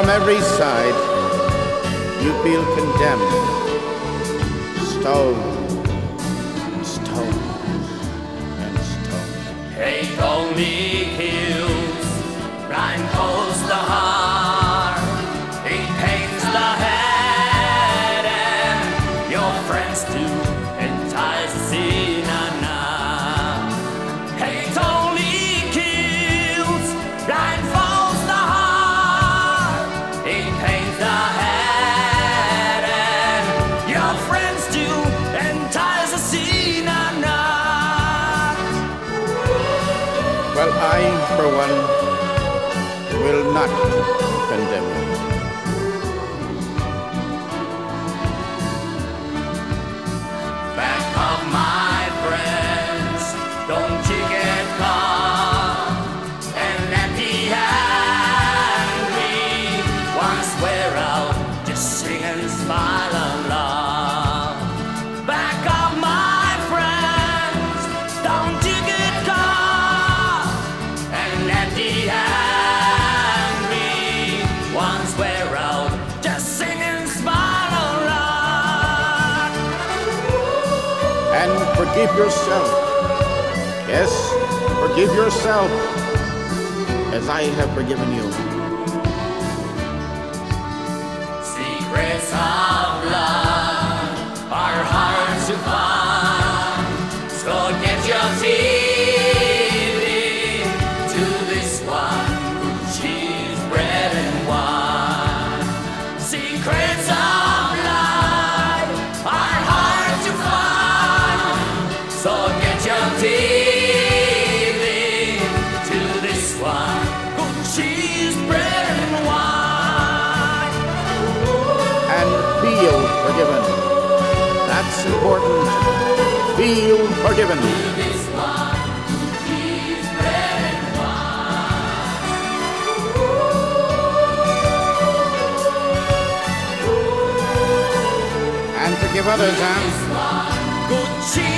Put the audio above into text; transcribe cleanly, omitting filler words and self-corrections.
from every side you feel condemned. Stone, stone, and stone. Hate only kills, blindfolds the heart. It pains the head, and your friends do entice the sinner. Hate only kills, blindfolds the heart. It pains the head, and your friends do entice the sinner. Well, I, for one, will not condemn you. Back up, my friends, don't you get caught and empty-handed. Once we're out, just sing and smile along. Back up, my friends, don't you get caught and empty-handed. Once we're out, just sing and smile along. And forgive yourself. Yes, forgive yourself as I have forgiven you. Secrets of love are hard to find, so get your teeth into this one, cheese, bread, and wine. Secrets of life are hard to find, so get your teeth into this one, good cheese, bread, and wine. And feel forgiven. That's important. Feel forgiven. This one, good cheese, bread, and And forgive others, Anne. wine. Good cheese.